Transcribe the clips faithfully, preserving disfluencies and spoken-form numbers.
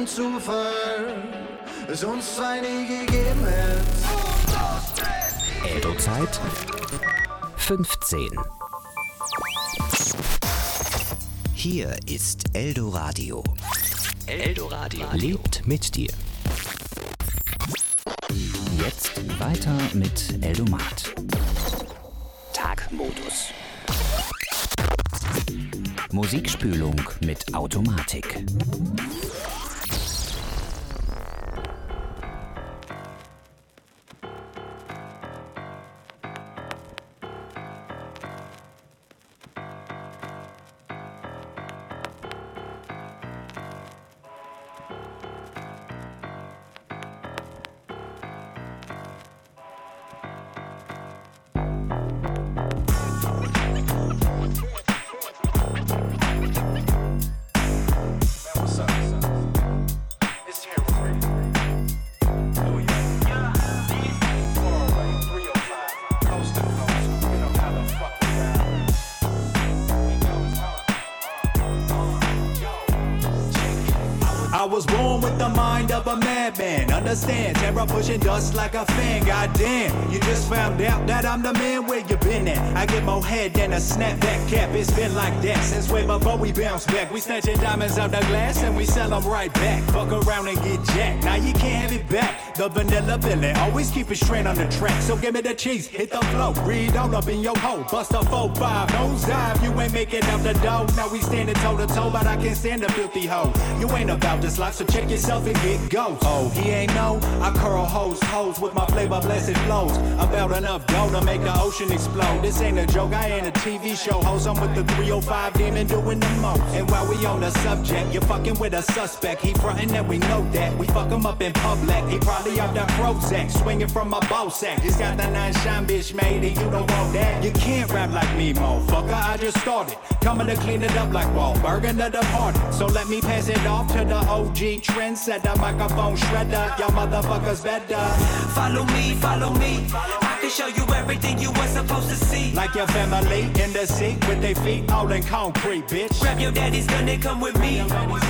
kein Zufall, es uns zwei nie gegeben hätte. Eldo-Zeit fünfzehn. Hier ist Eldoradio. Eldoradio lebt mit dir. Jetzt weiter mit Eldomat. Tagmodus. Musikspülung mit Automatik. I was born with the mind of a madman. Understand, terror pushing dust like a fan. Goddamn, you just found out that I'm the man where you been at. I get more head than a snapback cap. It's been like that since way before we bounce back. We snatching diamonds out the glass and we sell them right back. Fuck around and get jacked. Now you can't have it back. The vanilla villain always keep it straight on the track. So give me the cheese, hit the flow, read all up in your hole. Bust a four five, nose dive. You ain't making out the dough. Now we standing toe to toe, but I can't stand a filthy hoe. You ain't about this life, so check yourself and get ghost. Oh, he ain't know. I curl hoes, hoes with my flavor blessed flows. About enough dough to make the ocean explode. This ain't a joke, I ain't a T V show host. I'm with the three oh five demon doing the most. And while we on the subject, you're fucking with a suspect. He frontin' and we know that. We fuck him up in public. He probably out that Prozac, swinging from my ball sack. Just got the nine shine bitch made and you don't want that. You can't rap like me, motherfucker. I just started. Coming to clean it up like Wahlberg and the departed. So let me pass it off to the O G trendsetter, microphone shredder. Y'all motherfuckers better follow me, follow me. I can show you everything you were supposed to see. Like your family in the seat with their feet all in concrete, bitch. Grab your daddy's gun and come with me.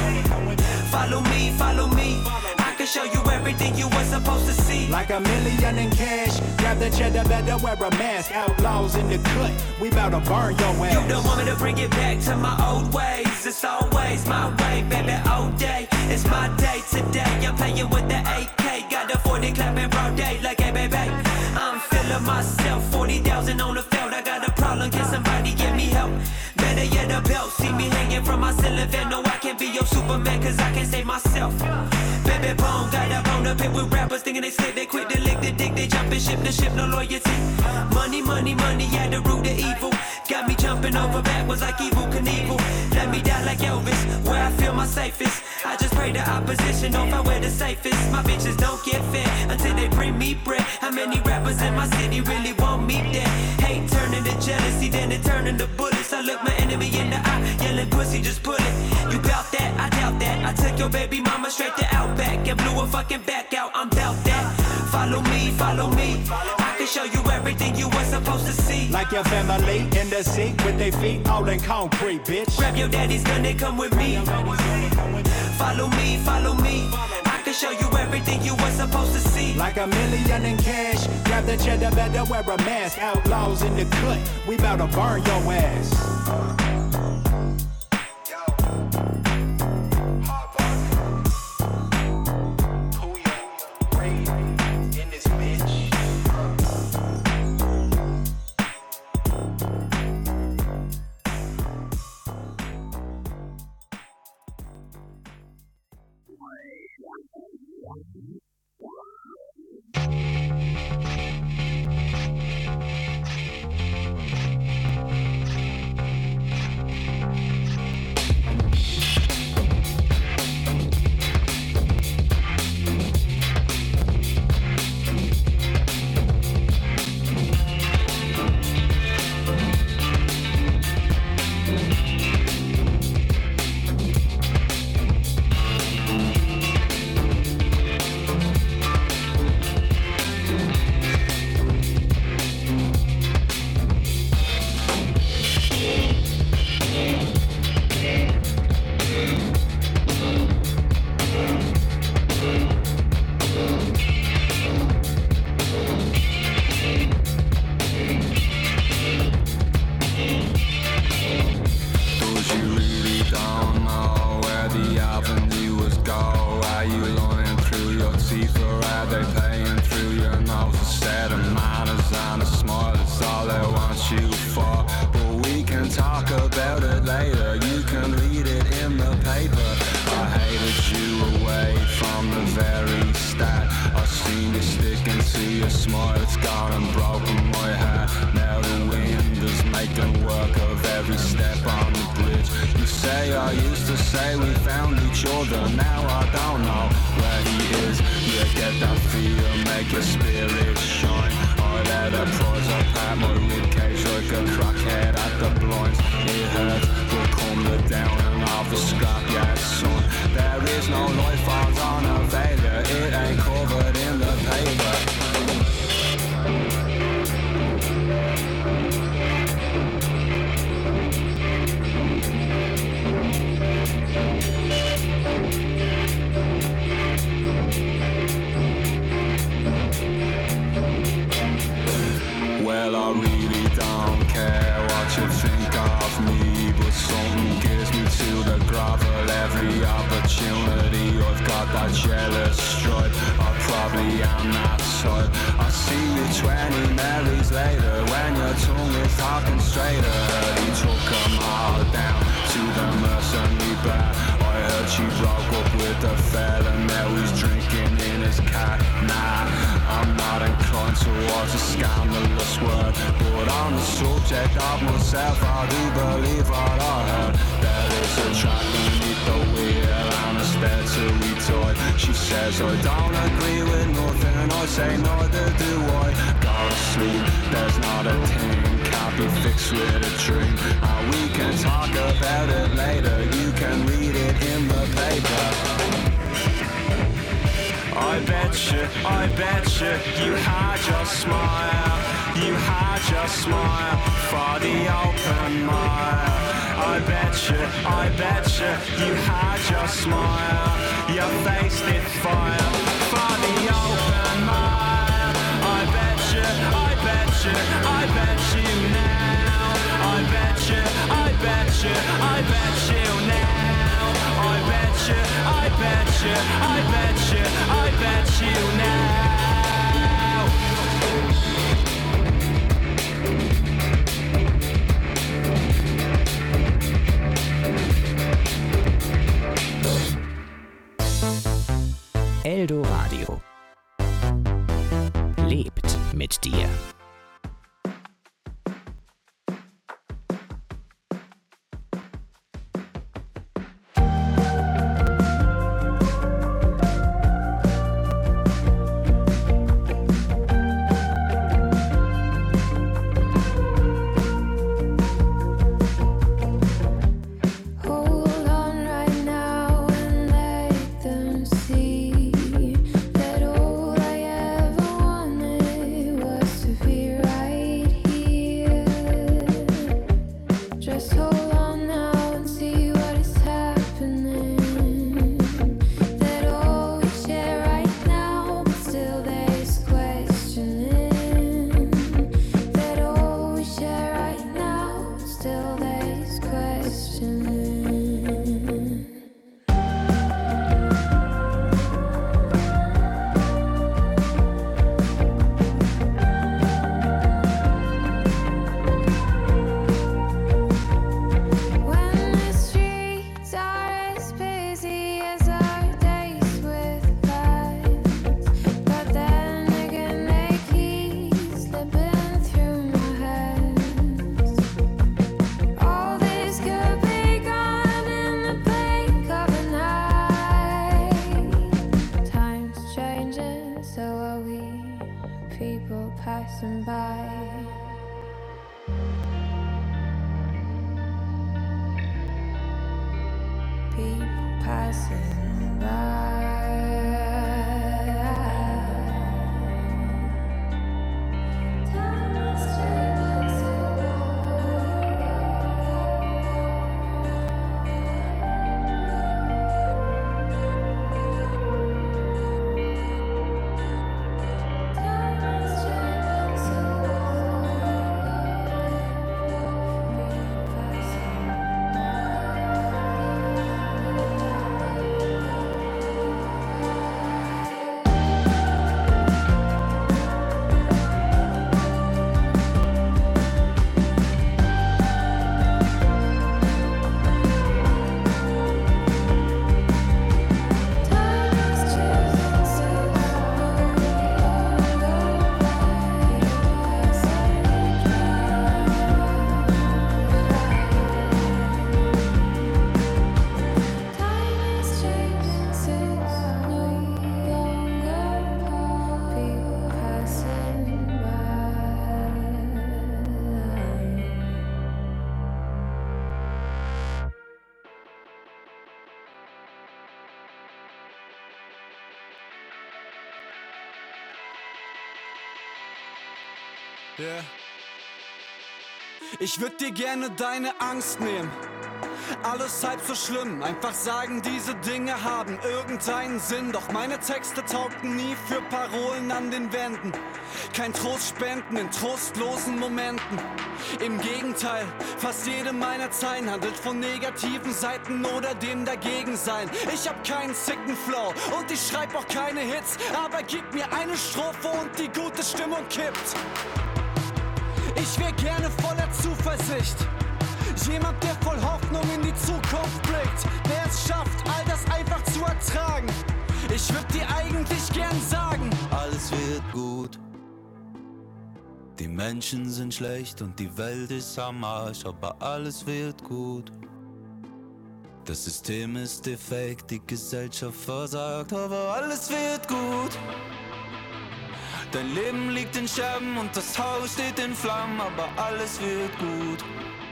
Follow me, follow me. I can show you everything you were supposed to see. Like a million in cash. Grab the cheddar, better wear a mask. Outlaws in the cut, we bout to burn your ass. You don't want me to bring it back to my old ways. It's always my way, baby, all day. It's my day today. I'm playing with the A K. Got the forty clapping broad day like, hey, baby. I'm feeling myself, forty thousand on the field. I got a problem, can somebody get me help? Better yet a belt, see me hanging from my ceiling fan. No, I can't be your Superman, cause I can't save myself. Baby bone, got up on the pit with rappers thinking they slick. They quit, they lick the dick, they jump and ship the ship, no loyalty. Money, money, money, yeah, the root of evil. Got me jumping over backwards like Evel Knievel. Let me die like Elvis, where I feel my safest. I just pray the opposition don't find where the safest. My bitches don't get fed until they bring me bread. How many rappers in my city really want me dead? Hate turning to jealousy, then it turning to bullets. I look my enemy in the eye, yelling pussy, just pull it. You bout that? I doubt that. I took your baby mama straight to Outback and blew her fucking back out. I'm bout that. Follow me, follow me. I can show you everything you were supposed to see. Like your family in the seat with their feet all in concrete, bitch. Grab your daddy's gun and come with me. Follow me, follow me. I can show you everything you were supposed to see. Like a million in cash. Grab the cheddar, better wear a mask. Outlaws in the cut, we bout to burn your ass. you away from the very start. I've seen you stick into your smile, it's gone and broken my heart. Now the wind is making work of every step on the bridge. You say I used to say we found each other, now I don't know where he is. You get that feel, make your spirit shine. I let her prise apart my ribcage like a crackhead at the blinds. It hurts, will come the down and off the scrapyard, son. There is no life odds on a failure, it ain't covered in the paper. Well, I really don't care what you think of me, but something gives me to the grovel every opportunity. I've got that jealous stripe, I probably am that type. I see you twenty Marys later when your tongue is talking straighter. He took them all down to the mercenary bar. I heard she broke up with the fella, now he's drinking in his car. Nah, I'm not inclined towards a scandalous word, but on the subject of myself I do believe what I heard. There is a track beneath the wheel and a steady toy. She says I don't agree with nothing, I say neither do I. Go to sleep, there's not a thing can't be fixed with a dream, and we can talk about it later, you can read it in the paper. I bet you, I bet you, you had your smile, you had your smile for the open mile. I bet you, I bet you, you had your smile, your face did fire for the open mile. I bet you, I bet you, I bet you now. I bet you, I bet you, I bet you now. I bet you, I bet you, I bet you, I bet you now. Eldoradio lebt mit dir. To feel Yeah. Ich würd dir gerne deine Angst nehmen. Alles halb so schlimm, einfach sagen, diese Dinge haben irgendeinen Sinn. Doch meine Texte taugten nie für Parolen an den Wänden. Kein Trost spenden in trostlosen Momenten. Im Gegenteil, fast jede meiner Zeilen handelt von negativen Seiten oder dem Dagegensein. Ich hab keinen sicken Flow und ich schreib auch keine Hits, aber gib mir eine Strophe und die gute Stimmung kippt. Ich wär gerne voller Zuversicht, jemand, der voll Hoffnung in die Zukunft blickt, der es schafft, all das einfach zu ertragen. Ich würd dir eigentlich gern sagen, alles wird gut. Die Menschen sind schlecht und die Welt ist am Arsch, aber alles wird gut. Das System ist defekt, die Gesellschaft versagt, aber alles wird gut. Dein Leben liegt in Scherben und das Haus steht in Flammen, aber alles wird gut.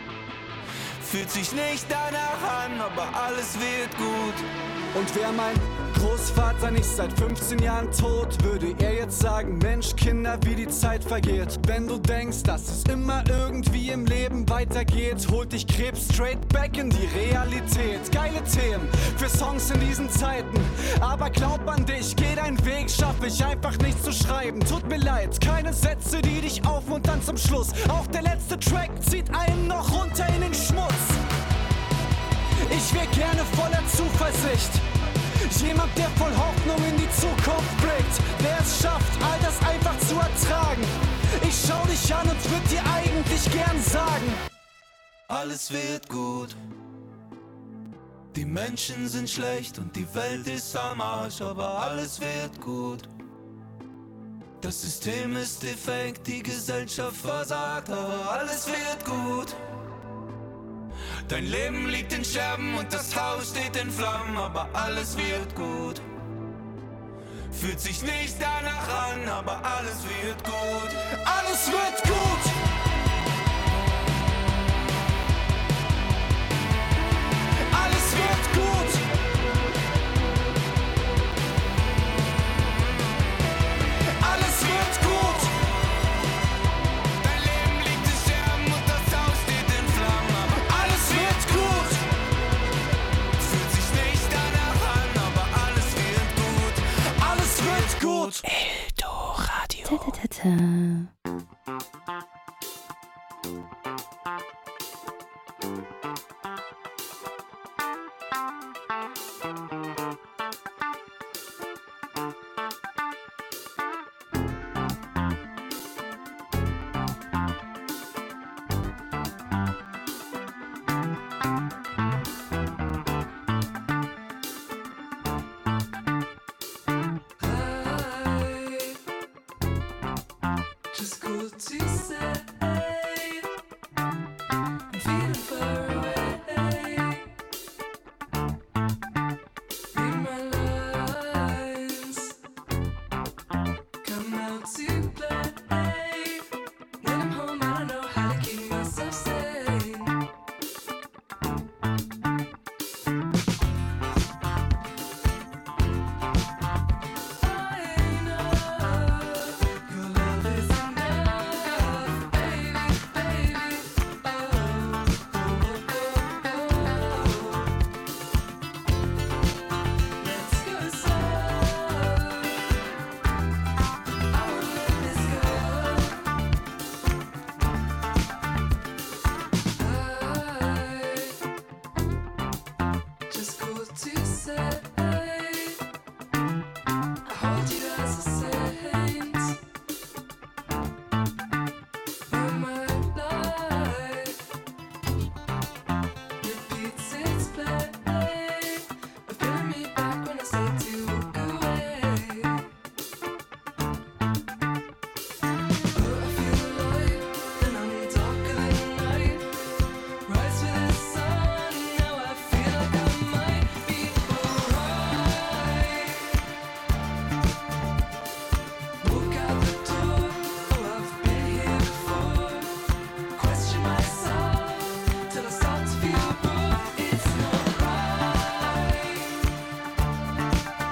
Fühlt sich nicht danach an, aber alles wird gut. Und wär mein Großvater nicht seit fünfzehn Jahren tot, würde er jetzt sagen, Mensch, Kinder, wie die Zeit vergeht. Wenn du denkst, dass es immer irgendwie im Leben weitergeht, holt dich Krebs straight back in die Realität. Geile Themen für Songs in diesen Zeiten, aber glaub an dich, geh deinen Weg, schaff ich einfach nicht zu schreiben. Tut mir leid, keine Sätze, die dich aufmuntern zum Schluss. Auch der letzte Track zieht einen noch runter in den Schmutz. Ich wär gerne voller Zuversicht, jemand, der voll Hoffnung in die Zukunft blickt, der es schafft, all das einfach zu ertragen. Ich schau dich an und würd dir eigentlich gern sagen, alles wird gut. Die Menschen sind schlecht und die Welt ist am Arsch, aber alles wird gut. Das System ist defekt, die Gesellschaft versagt, aber alles wird gut. Dein Leben liegt in Scherben und das Haus steht in Flammen, aber alles wird gut. Fühlt sich nicht danach an, aber alles wird gut. Alles wird gut! Alles wird gut! Alles wird gut! Dein Leben liegt in Scherben und das Haus steht in Flammen, aber Alles wird gut! fühlt sich nicht danach an, aber alles wird gut. Alles wird gut! Eldoradio. Ta-ta-ta-ta. Just good to say, I'm feeling far away. Read my lines, come out to play. When I'm home, I don't know how to keep myself sane. I know your love is enough, baby, baby. Oh, oh, oh, oh. Let's go slow. I won't let this go. I just go to say. I hold you as a saint. You're my life. Repeats its play. Feeling me back when I say to walk away. Oh, I feel alive, and I'm darker than night. Rise with the sun, now I feel like I might be alright. Walk out the door, oh I've been here before. Question myself till I start to feel bored. It's not right.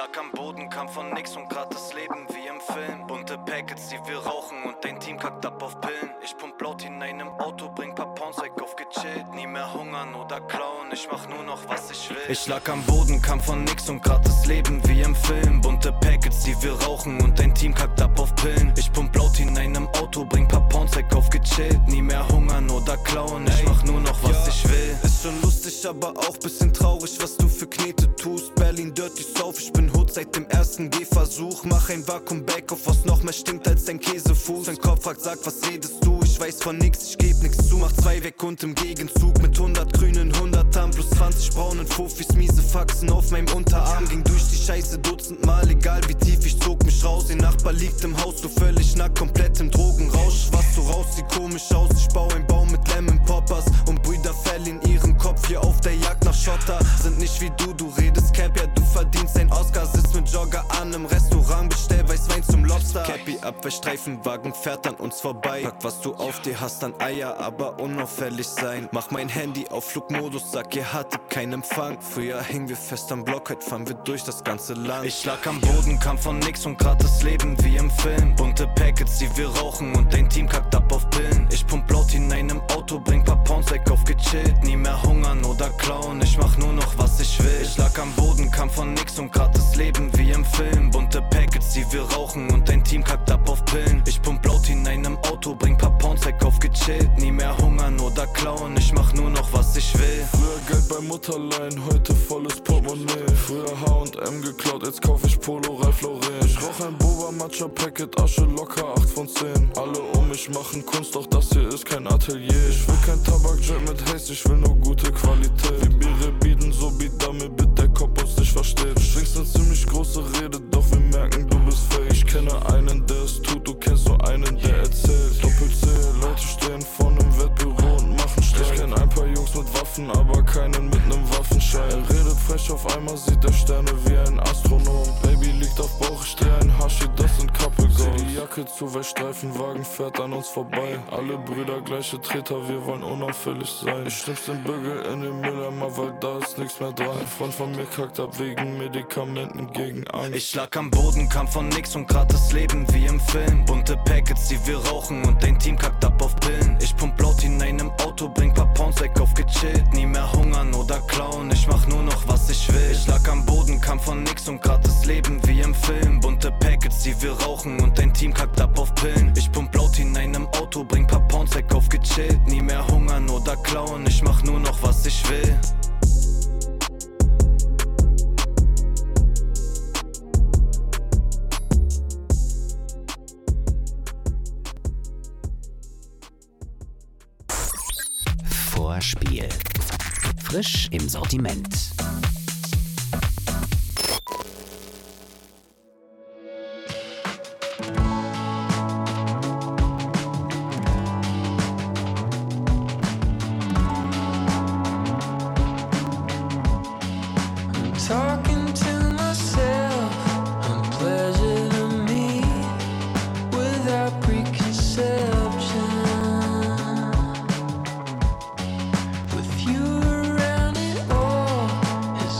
lag am Boden, kam von nix und grad das Leben wie im Film. Bunte Packets, die wir rauchen und dein Team kackt ab auf Pillen. Ich pump Blut hinein im Auto, bring paar Pounds weg auf gechillt. Nie mehr hungern oder klauen, ich mach nur noch was ich will. Ich lag am Boden, kam von nix und grad das Leben wie im Film. Bunte Packets, die wir rauchen und dein Team kackt ab auf Pillen. Ich pump Blut hinein im Auto, bring paar Pounds weg auf gechillt. Nie mehr hungern oder klauen, ich mach nur noch was ja, ich will. Ist schon lustig, aber auch bisschen traurig, was du für Knete tust. Berlin Dirty South, ich bin Hood seit dem ersten Gehversuch. Mach ein Vakuum-Bake-Off, was noch mehr stinkt als dein Käsefuß. Dein Kopf fragt, sag, was redest du? Ich weiß von nix, ich geb nix zu. Mach zwei weg und im Gegenzug mit hundert grünen Hundertern plus zwanzig braunen Fuffis, miese Faxen auf meinem Unterarm. Ging durch die Scheiße dutzendmal, egal wie tief, ich zog mich raus. Ihr Nachbar liegt im Haus, du völlig nackt, komplett im Drogenrausch. Was du raus, sieht komisch aus, ich bau ein Baum mit Lemon Poppers. Und Brüder fell in ihrem Kopf hier auf der Jagd nach Schotter. Sind nicht wie du, du redest Cap, ja du verdienst ein Oscar. Sitzt mit Jogger an im Restaurant, bestell Weißwein zum Lobster. Cappy ab, der Streifenwagen fährt an uns vorbei. Pack was du auf dir hast an Eier, aber unauffällig sein. Mach mein Handy auf Flugmodus, sag ihr hattet keinen Empfang. Früher hingen wir fest am Block, heute fahren wir durch das ganze Land. Ich lag am Boden, kam von nix und grad das Leben wie im Film. Bunte Packets, die wir rauchen und dein Team kackt ab auf Pillen. Ich pump Blut hinein im Auto, bring paar Pounds weg auf gechillt. Nie mehr hungern oder klauen, ich mach nur noch was ich will. Ich lag am Boden, kam von nix und grad das Leben wie im Film. Bunte Packets, die wir rauchen und dein Team kackt ab auf Pillen. Ich pump Blut hinein im Auto, bring paar Pounds weg auf gechillt. Nie mehr hungern oder klauen, ich mach nur noch was ich will. Früher Geld bei Mutterlein, heute volles Portemonnaie. Früher H und M geklaut, jetzt kauf ich Polo, Ralph Lauren. Ich rauch ein Boba Matcha Packet, Asche locker acht von zehn. Alle um mich machen Kunst, doch das hier ist kein Atelier. Ich will kein Tabakjet mit Haze, ich will nur gute Qualität. Die Biere bieten so Beat, damit bis der Kopf uns nicht versteht. Du schwingst eine ziemlich große Rede, doch wir merken, du bist fake. Ich kenne einen, der es tut, du kennst nur einen, der erzählt. Doppel-C, Leute stehen vor nem Wettbüro und machen Streik. Ich kenn ein paar Jungs mit Waffen, aber keinen mit nem Waffenschein. Er redet frech, auf einmal sieht er Sterne wie ein Astronom. Baby liegt auf Bauch, ich dreh ein Hashi, das sind Couple Goals. Zieh die Jacke zu, weil Streifenwagen fährt an uns vorbei. Alle Brüder, gleiche Treter, wir wollen unauffällig sein. Ich schnipp's den Bügel in den Mülleimer, weil da ist nix mehr dran. Ein Freund von mir kackt ab wegen Medikamenten gegen Angst. Ich lag am Boden, kam von nix und grad das Leben wie im Film. Bunte Packets, die wir rauchen und dein Team kackt ab auf Pillen. Ich pump Blut hinein im Auto, bring paar Pounds weg auf gechillt. Nie mehr hungern oder klauen, ich mach nur noch was ich will. Ich lag am Boden, kam von nix und grad das Leben wie im Film. Bunte Packets, die wir rauchen und dein Team kackt ab auf Pillen. Ich pump Blut hinein im Auto, bring paar Pounds weg auf gechillt. Nie mehr hungern oder klauen, ich mach nur noch was ich will. Vorspiel. Frisch im Sortiment. Talking to myself, I'm pleasure to me without preconception. With you around, it all is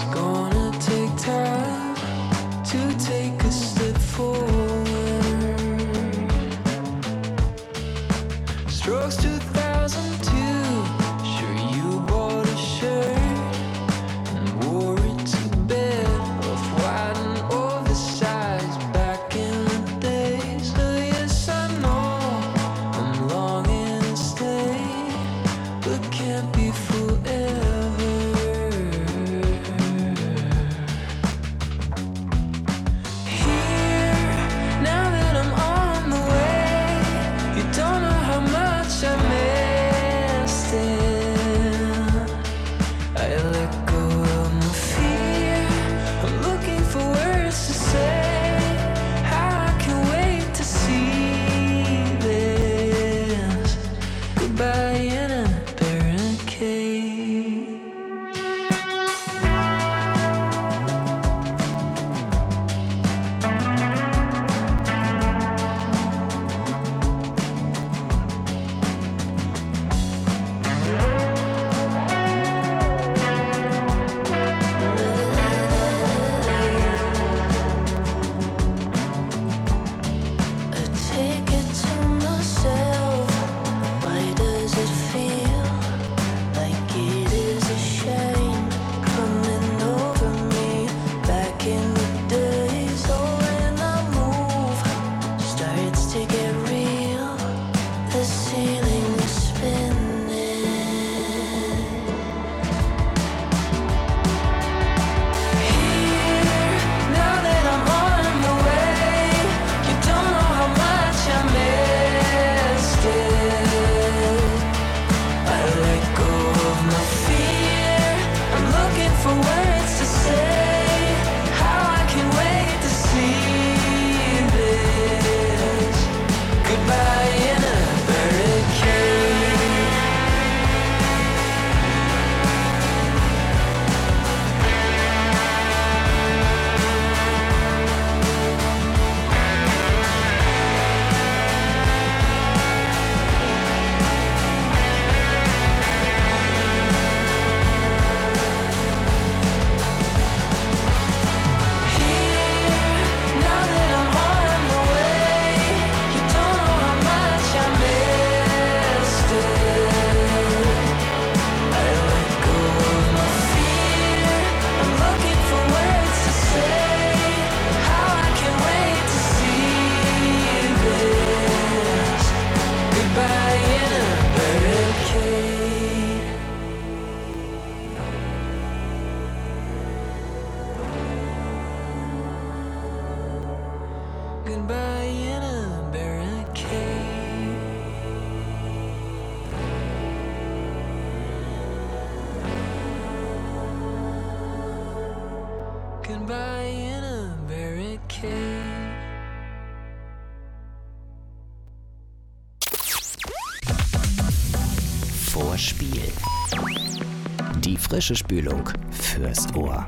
Vorspiel. Die frische Spülung fürs Ohr.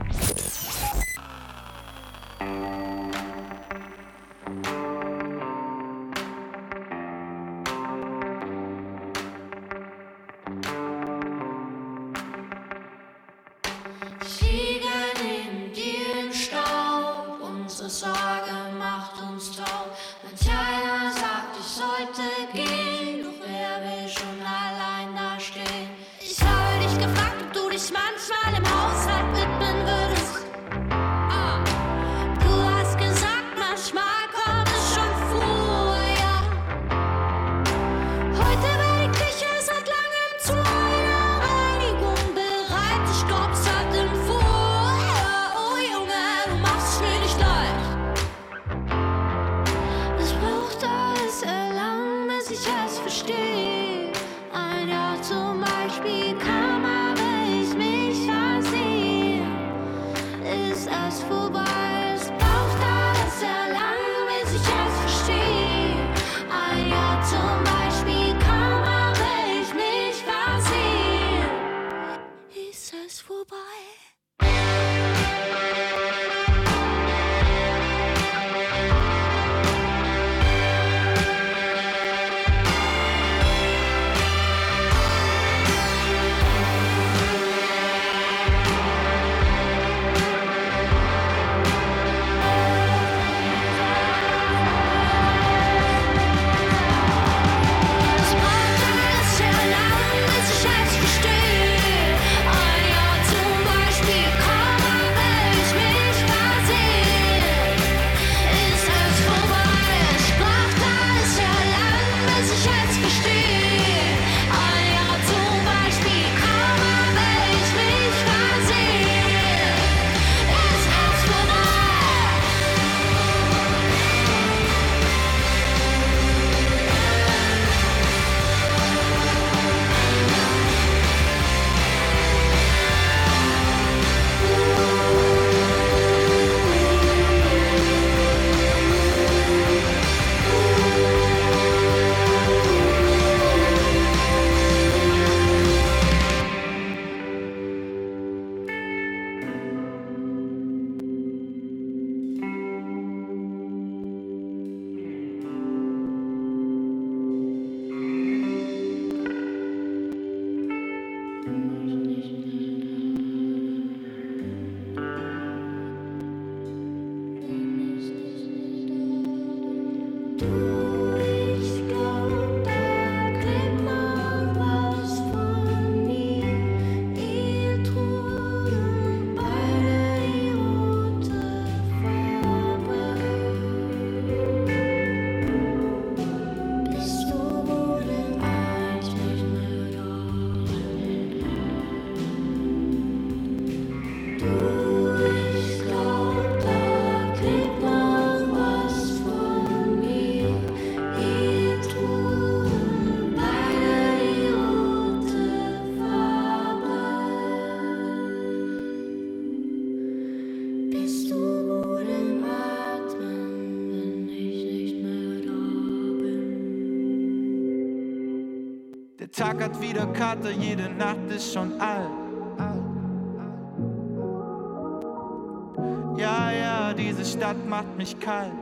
Tag hat wieder Kater, jede Nacht ist schon alt. Ja, ja, diese Stadt macht mich kalt.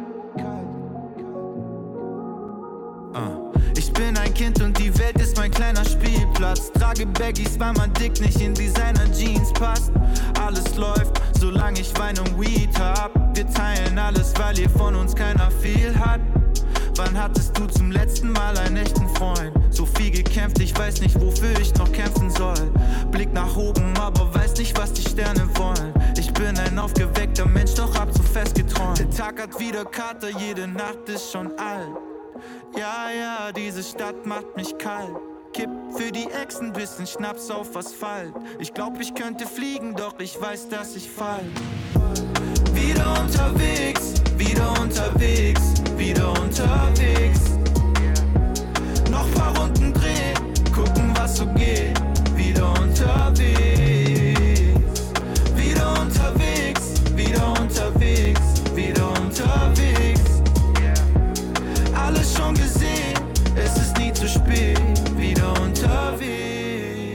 Uh. Ich bin ein Kind und die Welt ist mein kleiner Spielplatz. Trage Baggies, weil man dick nicht in Designer-Jeans passt. Alles läuft, solange ich Wein und Weed hab. Wir teilen alles, weil hier von uns keiner viel hat. Wann hattest du zum letzten Mal einen echten Freund? So viel gekämpft, ich weiß nicht, wofür ich noch kämpfen soll. Blick nach oben, aber weiß nicht, was die Sterne wollen. Ich bin ein aufgeweckter Mensch, doch hab zu fest geträumt. Der Tag hat wieder Kater, jede Nacht ist schon alt. Ja, ja, diese Stadt macht mich kalt. Kipp für die Ex ein bisschen Schnaps auf Asphalt. Ich glaub, ich könnte fliegen, doch ich weiß, dass ich fall. Wieder unterwegs, wieder unterwegs, wieder unterwegs. Noch paar Runden drehen, gucken, was so geht. Wieder unterwegs, wieder unterwegs, wieder unterwegs, wieder unterwegs. Alles schon gesehen, es ist nie zu spät. Wieder unterwegs.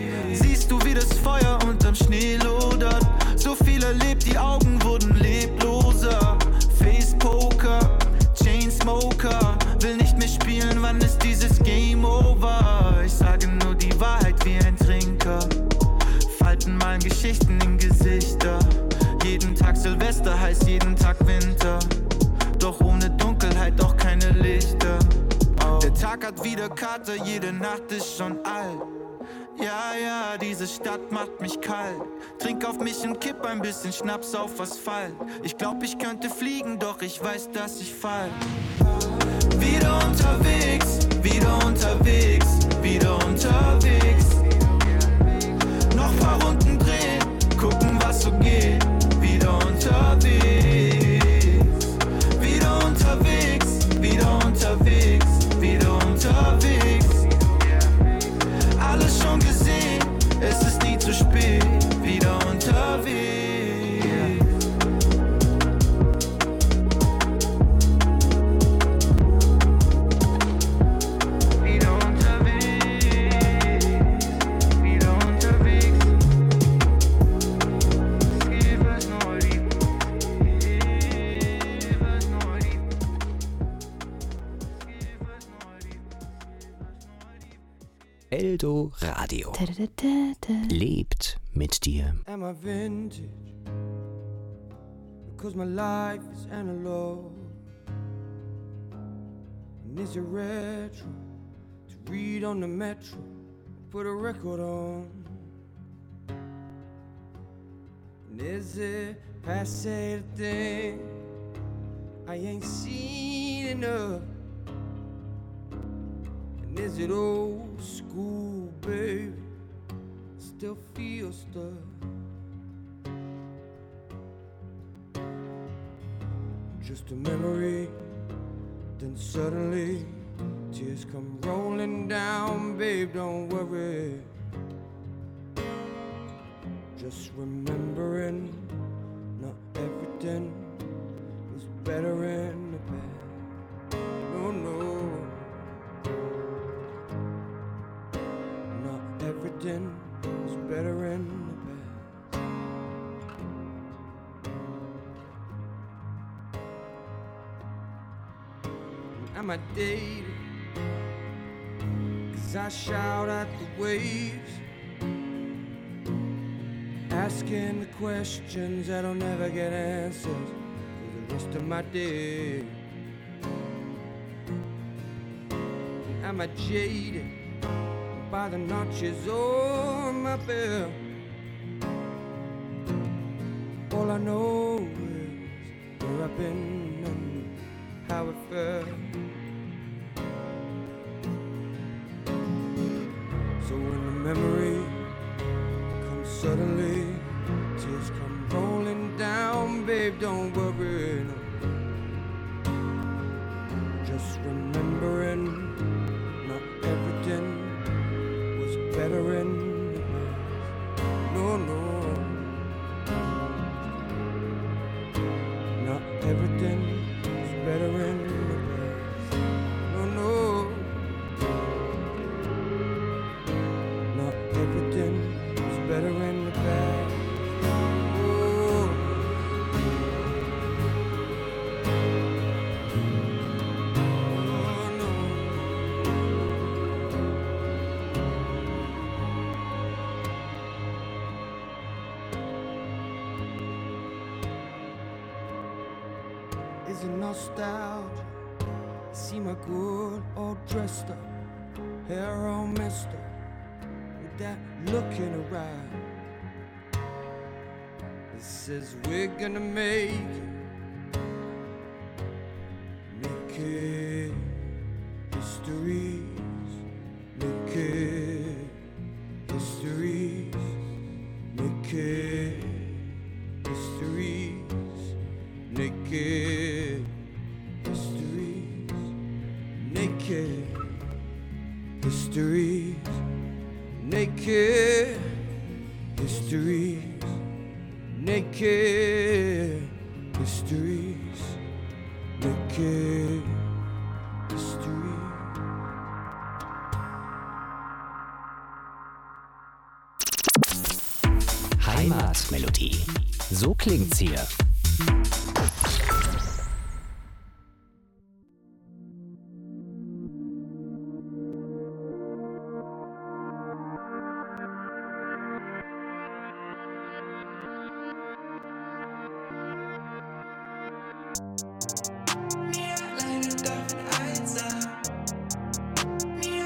jede Karte, jede Nacht ist schon alt. Ja, ja, diese Stadt macht mich kalt. Trink auf mich und kipp ein bisschen Schnaps auf Asphalt. Ich glaub, ich könnte fliegen, doch ich weiß, dass ich fall. Wieder unterwegs, wieder unterwegs, wieder unterwegs. Noch paar Runden drehen, gucken, was so geht. Wieder unterwegs, wieder unterwegs, wieder unterwegs, wieder unterwegs. Alles schon gesehen, es ist nie zu spät, wieder unterwegs. Wieder unterwegs, wieder unterwegs. Give us no relief, give us no relief, give us no relief. Eldo Radio lebt mit dir. Am I vintage? Because my life is analog. And is it retro to read on the metro? Put a record on. And is it passe the thing I ain't seen enough? And is it old school, baby? Still feel stuff. Just a memory, then suddenly tears come rolling down, babe, don't worry. Just remembering, not everything was better in the past. No, no. Not everything was better in the past. Am I dated? Cause I shout at the waves, asking the questions that'll never get answers for the rest of my day. Am I jaded by the notches on my belt? All I know is where I've been and how it felt. So when the memory comes suddenly, tears come rolling down, babe, don't worry, no. Just remembering, not everything was better in the past. No, no. Not everything was better in the past. No, no. Not everything was better in the past. Oh. Oh, no. Is it nostalgia? See my good all dressed up, hair all messed up, with that look in her eye. It says we're gonna make it, make it histories, make it histories, make it histories, naked histories, naked histories, naked histories, naked histories, naked histories. Heimatmelodie. So klingt's hier. Mir alleine darf ein sein. Mir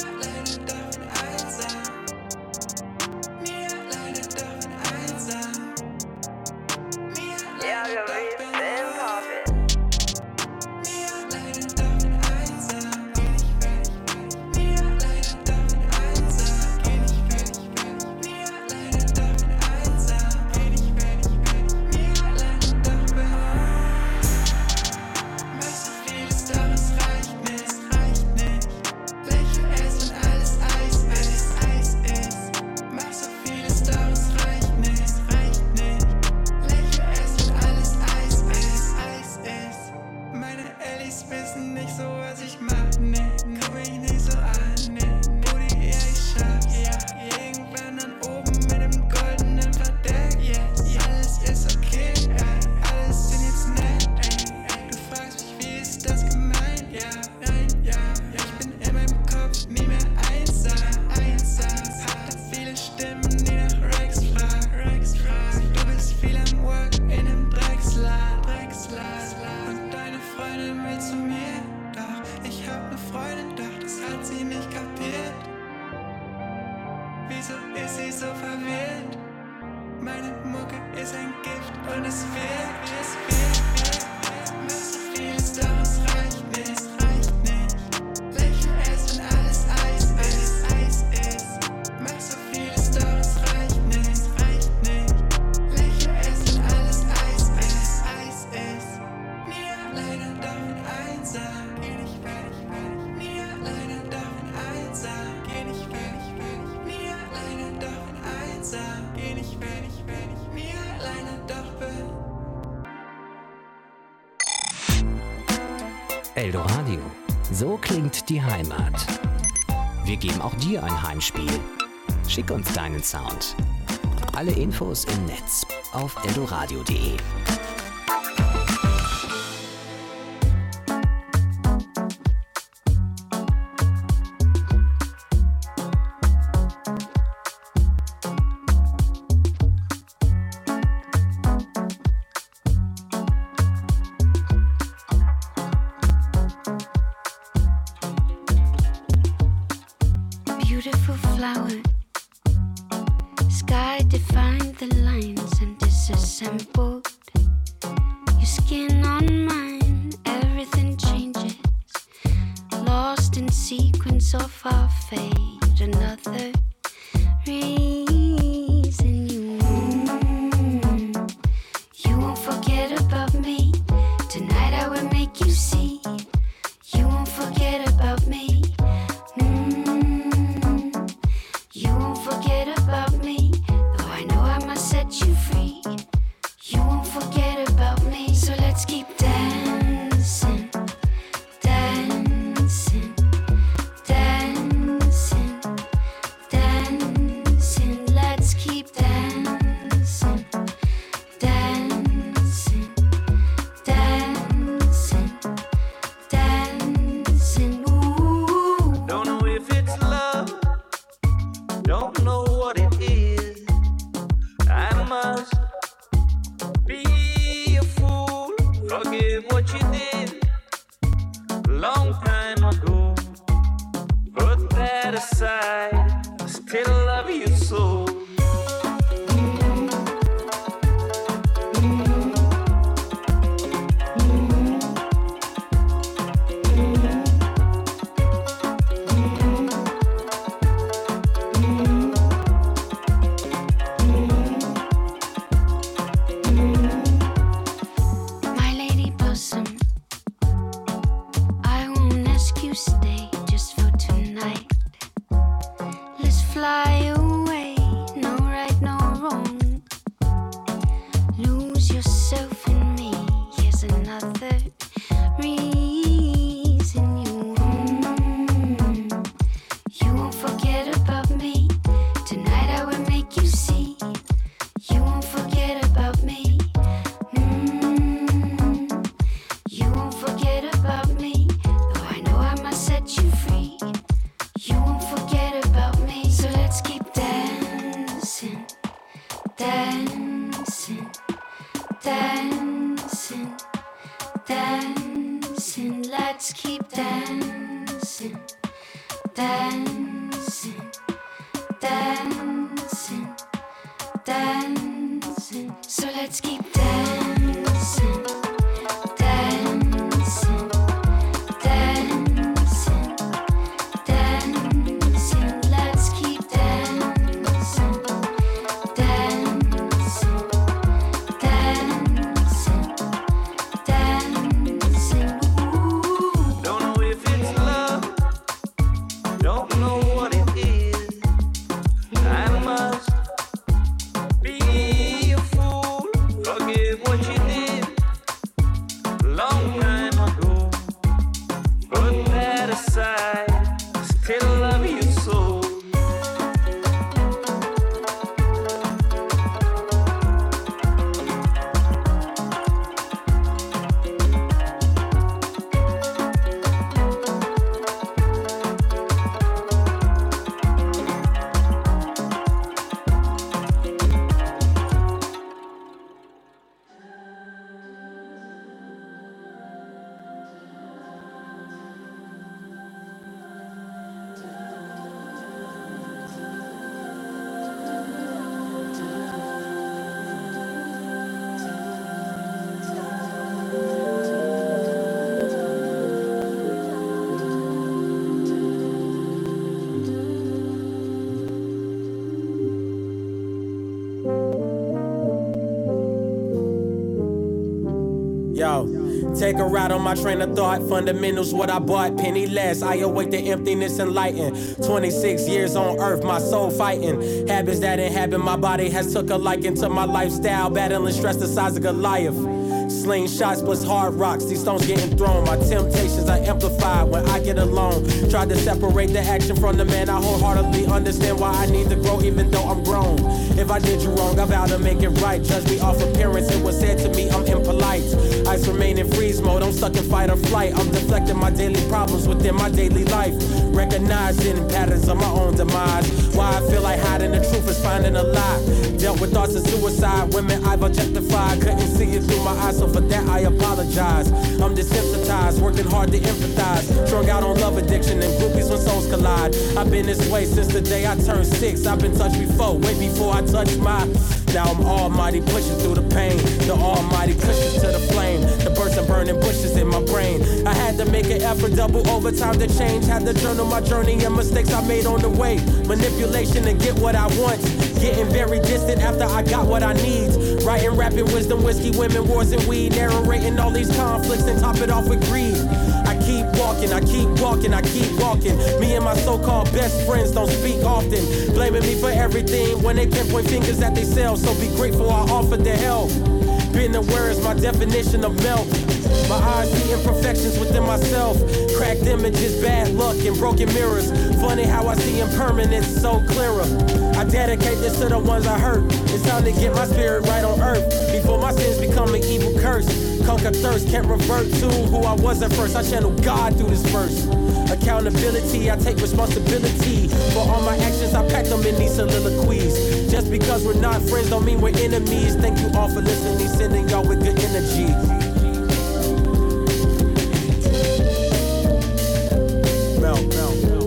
Meine Mucke ist ein Gift und es wirkt, es wirkt. Mach so vieles, doch es reicht nicht, es reicht nicht. Lächle es, wenn alles Eis ist, Eis ist. Mach so vieles, doch es reicht nicht, es reicht nicht. Lächle es, wenn alles Eis ist, Eis ist. Nie alleine, doch in einsam. Geh nicht fertig, fertig. Nie alleine, doch in einsam. Geh nicht fertig, fertig. Nie alleine, doch in einsam. Geh nicht fertig, fertig. Nie alleine, doch bin. Eldoradio. So klingt die Heimat. Wir geben auch dir ein Heimspiel. Schick uns deinen Sound. Alle Infos im Netz auf eldoradio punkt de. Beautiful flower, sky defined the lines and disassembled. Your skin on mine, everything changes. Lost in sequence of our fate, another reason you won't. You won't forget about me. Tonight I will make you see. You won't forget about me. You won't forget about me, though I know I must set you free. You won't forget about me, so let's keep dancing, dancing, dancing, dancing. Let's keep dancing, dancing, dancing, dancing. Ooh. Don't know if it's love. Don't know what it is. I must be a fool. Forgive what you did long time ago. Put that aside. I still love you so. My lady blossom, I won't ask you stay just for tonight. Let's fly away, no right, no wrong. Lose yourself in me, here's another reason you won't. You won't forget about me. Tonight I will make you see. You won't forget about me. You won't forget about me, though I know I must set you free. You won't forget about me, so let's keep dancing, dancing, dancing, dancing. Let's keep dancing, dancing, dancing, dancing. So let's keep dancing, dancing, dancing, dancing. Let's keep dancing, dancing, dancing, dancing. Ooh. Don't know if it's love. Don't know what it is. I must be a fool. Forgive what Yo, take a ride on my train of thought. Fundamentals, what I bought, penny less. I await the emptiness and lighten. twenty-six years on earth, my soul fighting. Habits that inhabit my body has took a liking to my lifestyle. Battling stress the size of Goliath. Slingshots plus hard rocks, these stones getting thrown. My temptations are amplified when I get alone. Tried to separate the action from the man. I wholeheartedly understand why I need to grow even though I'm grown. If I did you wrong, I vow to make it right. Judge me off appearance, it was said to me I'm impolite. Ice remain in freeze mode, I'm stuck in fight or flight. I'm deflecting my daily problems within my daily life. Recognizing patterns of my own demise. Why I feel like hiding the truth is finding a lie. Dealt with thoughts of suicide, women I've objectified. Couldn't see it through my eyes, so for that I apologize. I'm desensitized, working hard to empathize. Strung out on love addiction and groupies when souls collide. I've been this way since the day I turned six. I've been touched before, way before I touched my. Now I'm almighty pushing through the pain. The almighty cushions to the flame. The bursts and burning bushes in my brain. I had to make an effort, double overtime to change. Had to journal my journey and mistakes I made on the way. Manipulation to get what I want. Getting very distant after I got what I need. Writing, rapping, wisdom, whiskey, women, wars, and weed. Narrating all these conflicts and top it off with greed. I keep walking, I keep walking, I keep walking. Me and my so-called best friends don't speak often. Blaming me for everything when they pinpoint fingers at themselves. So be grateful I offered their help. Being aware is my definition of milk. My eyes see imperfections within myself. Cracked images, bad luck, and broken mirrors. Funny how I see impermanence so clearer. I dedicate this to the ones I hurt. It's time to get my spirit right on earth before my sins become an evil curse. Conquer thirst, can't revert to who I was at first. I channel God through this verse. Accountability, I take responsibility for all my actions. I pack them in these soliloquies. Just because we're not friends don't mean we're enemies. Thank you all for listening, sending y'all with good energy. Mel, Mel, Mel.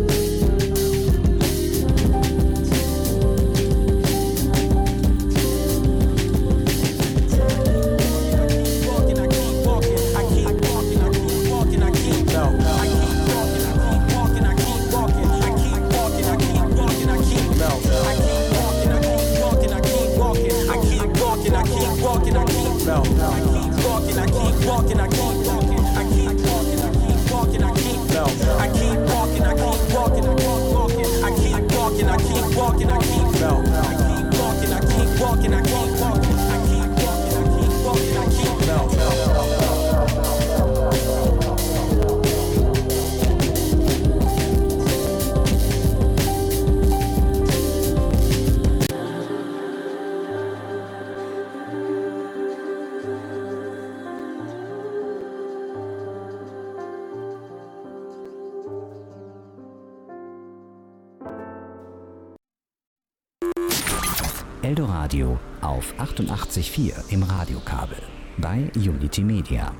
Eldoradio auf achtundachtzig Komma vier im Radiokabel bei Unity Media.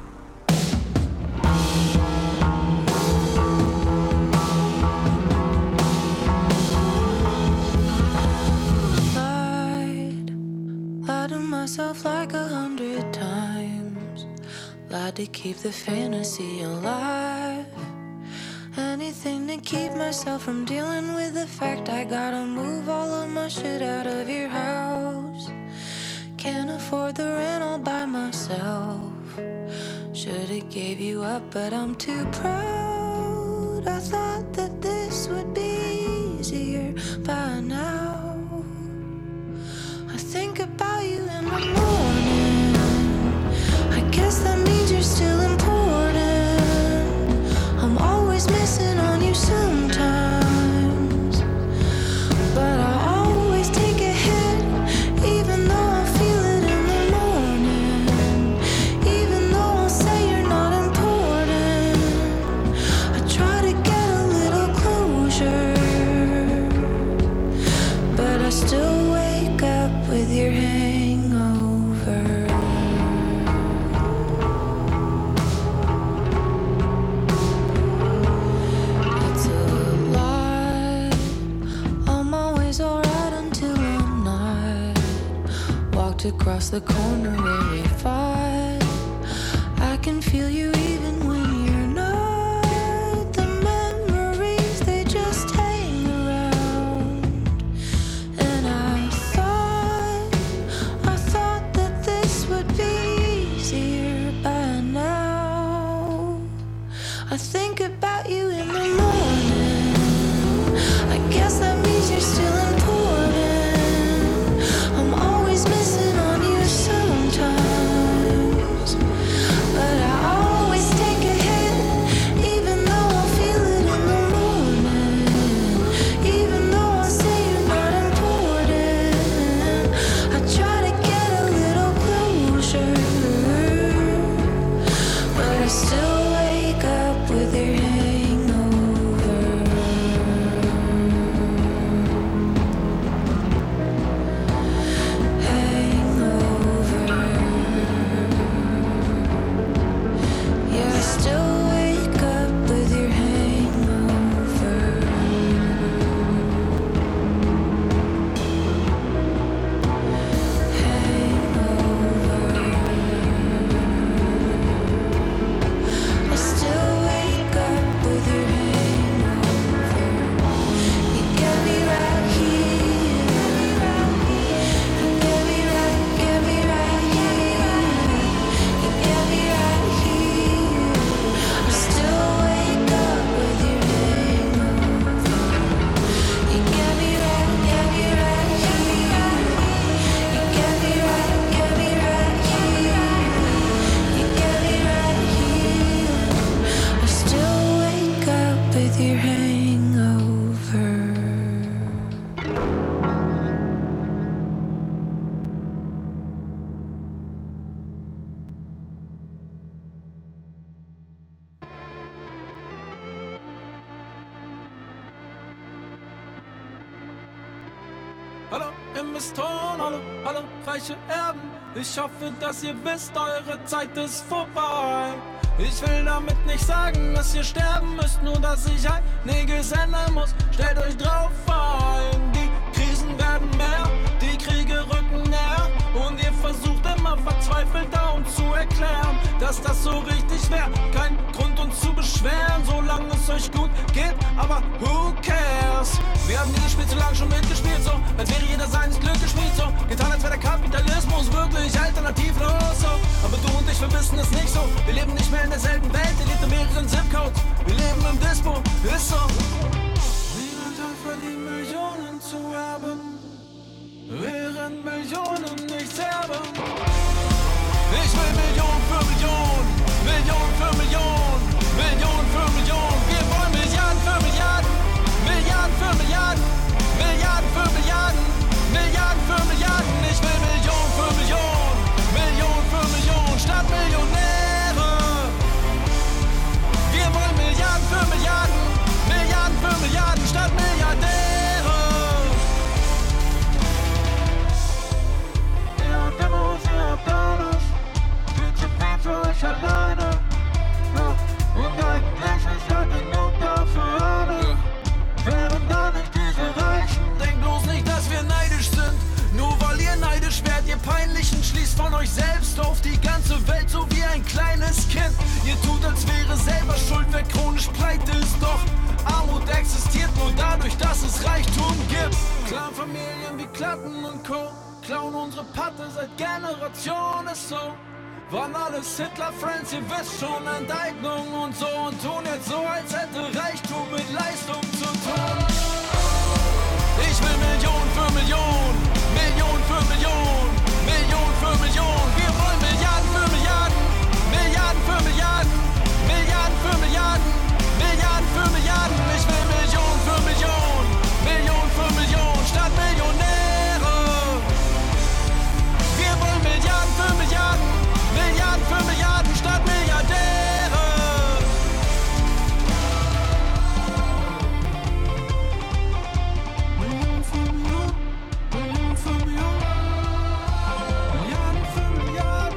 Lied, lied to myself like a hundred times. Lied to keep the fantasy alive. Anything to keep myself from dealing with the fact I gotta move all of my shit out of your house. Can't afford the rent all by myself. Should've gave you up, but I'm too proud. I thought that this would be easier by now. I think about you in the morning. I guess that means you're still important. I'm always missing on you sometimes, but I always take a hit, even though I feel it in the morning. Even though I'll say you're not important, I try to get a little closure, but I still wake up with your hangover. Across the corner where we fight, I can feel you even when you're not. The memories, they just hang around. And I thought, I thought that this would be easier by Investoren, hallo, hallo, reiche Erben. Ich hoffe, dass ihr wisst, eure Zeit ist vorbei. Ich will damit nicht sagen, dass ihr sterben müsst, nur dass ich einiges ändern muss. Stellt euch drauf ein, die Krisen werden mehr, die Kriege rücken näher. Und ihr versucht immer verzweifelt darum zu erklären, dass das so richtig wäre. Kein Grund uns zu beschweren, solange es euch gut geht, aber who cares? Wir haben nie gespielt, so lange schon mitgespielt, so als wäre jeder seines Glückes Schmied, so getan, als wäre der Kapitalismus wirklich alternativlos, so. Aber du und ich, wir wissen es nicht so. Wir leben nicht mehr in derselben Welt, ihr lebt in mehreren Zipcodes. Wir leben im Dispo, ist so. Niemand hat verdient, Millionen zu erben, während Millionen nichts erben. Ich will Million für Million, Million für Million, Million für Million. Wir wollen Milliarden für Milliarden, Milliarden für Milliarden, Milliarden für Milliarden, Milliarden für Milliarden. Ich will Million für Million, Million für Million, statt Millionäre. Wir wollen Milliarden für Milliarden, Milliarden für Milliarden, statt Milliardäre. Ihr habt Demos, ihr habt alles, viel zu viel für euch alleine. Ja, und eigentlich ist ja genug da für alle. Wären da nicht diese Reichen? Denkt bloß nicht, dass wir neidisch sind. Nur weil ihr neidisch werdet, ihr Peinlichen, schließt von euch selbst auf die ganze Welt, so wie ein kleines Kind. Ihr tut, als wäre selber schuld, wer chronisch pleite ist. Doch Armut existiert nur dadurch, dass es Reichtum gibt. Clanfamilien wie Klatten und Co. klauen unsere Patte seit Generationen, ist so. Waren alles Hitler-Friends, ihr wisst schon, Enteignung und so. Und tun jetzt so, als hätte Reichtum mit Leistung zu tun. Ich will Million für Million, Million für Million, Million für Million. Wir wollen Milliarden für Milliarden, Milliarden für Milliarden, Milliarden für Milliarden, Milliarden für Milliarden. Ich will Million für Million, Million für Million, statt Millionäre. Wir wollen Milliarden für Milliarden, Milliarden für Milliarden, statt Milliardäre. Million für Million, Million für Million, Milliarden für Milliarden.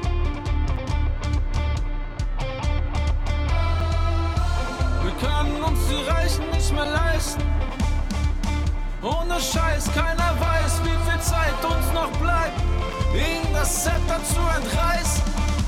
Wir können uns die Reichen nicht mehr leisten. Ohne Scheiß, keiner weiß, wie viel Zeit uns noch bleibt, ihnen das Zepter zu entreißen.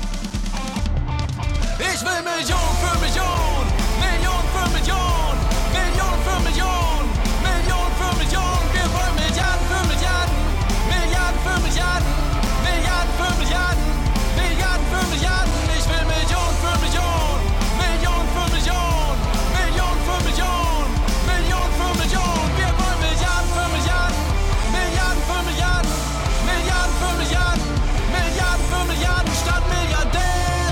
Ich will Million für Million, Million für Million, Million für Million, Million für Million. Wir wollen Milliarden für Milliarden, Milliarden für Milliarden, Milliarden für Milliarden, Milliarden für Milliarden. Ich will Million für Million, Million für Million, Million für Million, Million für Million. Wir wollen Milliarden für Milliarden, Milliarden für Milliarden, Milliarden für Milliarden, Milliarden für Milliarden, statt Milliardäre.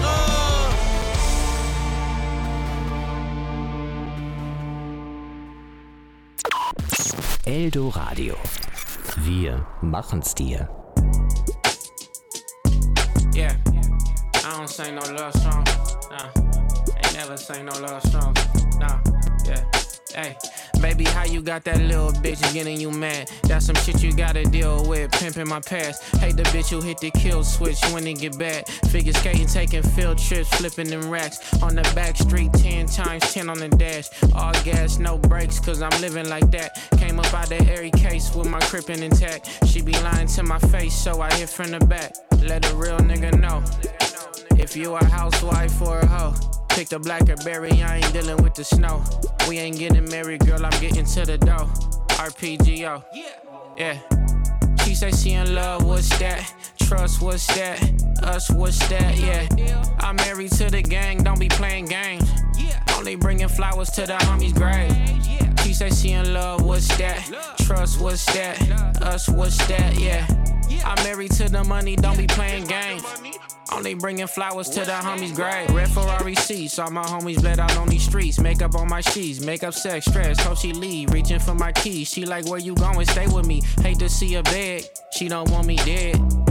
Eldoradio. Wir machen's dir. Yeah, I don't sing no love song. Nah, ain't never sing no love song. Nah, yeah, hey. Baby, how you got that little bitch getting you mad? That's some shit you gotta deal with, pimping my past. Hate the bitch who hit the kill switch when it get bad. Figure skating, taking field trips, flipping them racks. On the back street, ten times ten on the dash. All gas, no brakes, cause I'm living like that. Came up out the airy case with my crippin' intact. She be lying to my face, so I hit from the back. Let a real nigga know if you a housewife or a hoe. Pick the blackberry, I ain't dealing with the snow. We ain't getting married, girl, I'm getting to the dough. R P G O, yeah. She say she in love, what's that? Trust, what's that? Us, what's that? Yeah. I'm married to the gang, don't be playing games. Only bringing flowers to the homie's grave. She say she in love, what's that? Trust, what's that? Us, what's that? Yeah. I'm married to the money, don't be playing games. Only bringing flowers to the homie's grave. Red Ferrari seats, all my homies bled out on these streets. Makeup on my sheets, makeup sex, stress. Hope she leave, reaching for my keys. She like, where you going? Stay with me. Hate to see her bed, she don't want me dead. Posted on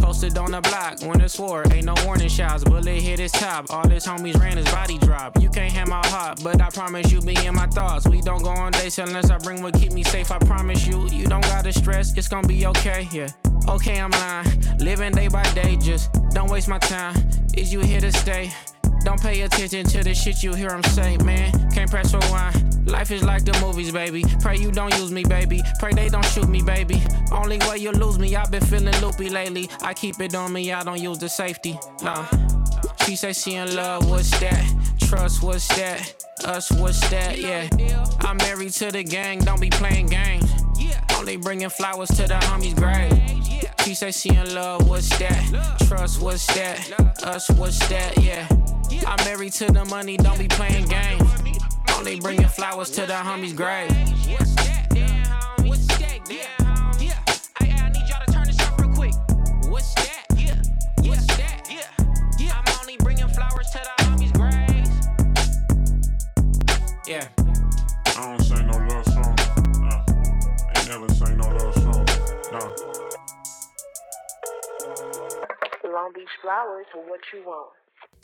on the block when it's war. Ain't no warning shots, bullet hit his top. All his homies ran, his body drop. You can't have my heart, but I promise you be in my thoughts. We don't go on dates unless I bring what keep me safe. I promise you, you don't gotta stress, it's gonna be okay, yeah. Okay, I'm lying, living day by day, just don't waste my time. Is you here to stay? Don't pay attention to the shit you hear him say, man. Can't press rewind. Life is like the movies, baby. Pray you don't use me, baby. Pray they don't shoot me, baby. Only way you lose me, I've been feeling loopy lately. I keep it on me, I don't use the safety. Nah. She say she in love, what's that? Trust, what's that? Us, what's that? Yeah. I'm married to the gang, don't be playing games. Only bringing flowers to the homie's grave. She say she in love, what's that? Trust, what's that? Us, what's that? Yeah. I'm married to the money, don't be playing games. Only bringing flowers to the homie's grave. What's that? Yeah, homie. What's that? Yeah, homie. Yeah. I, I need y'all to turn this up real quick. What's that? Yeah. What's that? Yeah. Yeah. I'm only bringing flowers to the homie's grave. Yeah. I don't sing no love song. Nah. Ain't never sing no love song. Nah. Long Beach flowers are what you want.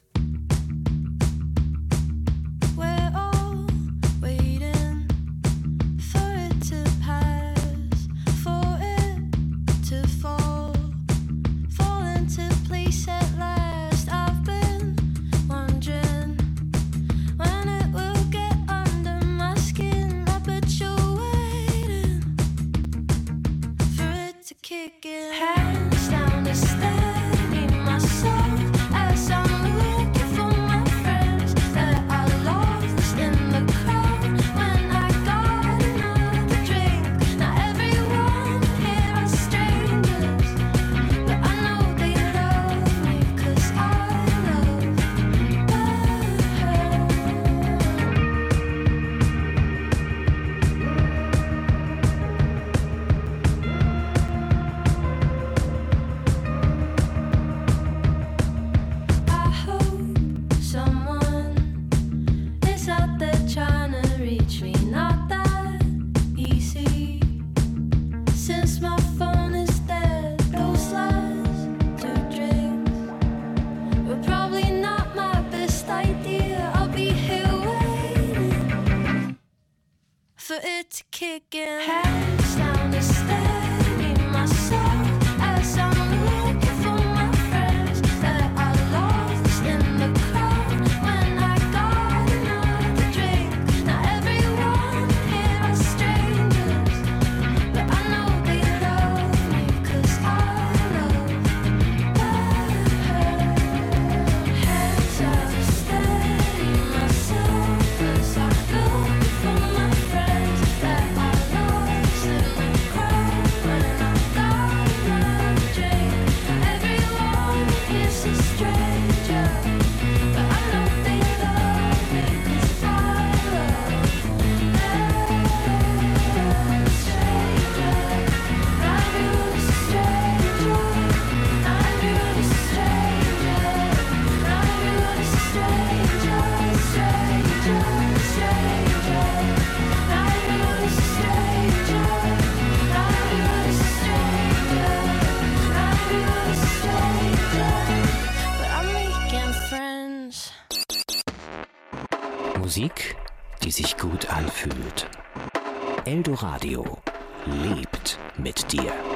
We're all waiting for it to pass, for it to fall, fall into place at last. I've been wondering when it will get under my skin. I bet you're waiting for it to kick in. Hands down to steady myself as I'm looking for my friends that I lost in the crowd when I got another drink. Now everyone here are strangers, but I know they love me 'cause I love I hope someone is out there trying to reach me. Not that easy. Since my phone is dead, those last two drinks were probably not my best idea. I'll be here waiting for it to kick in. Hands down to steady myself as I'm looking for my friends that I lost in the crowd when I got another drink. Now everyone here are strangers, but I know they love me 'cause I love her. Hands up, steady myself as I look for my friends that I lost in the crowd when I got another drink. Everyone here's a stranger, but I know they love me 'cause I love her. Stranger, not you, stranger, not you, stranger, not you, stranger, stranger, stranger, not you, stranger, not you, stranger, not you, stranger, but I'm making friends. Musik, die sich gut anfühlt. Eldoradio lebt mit dir.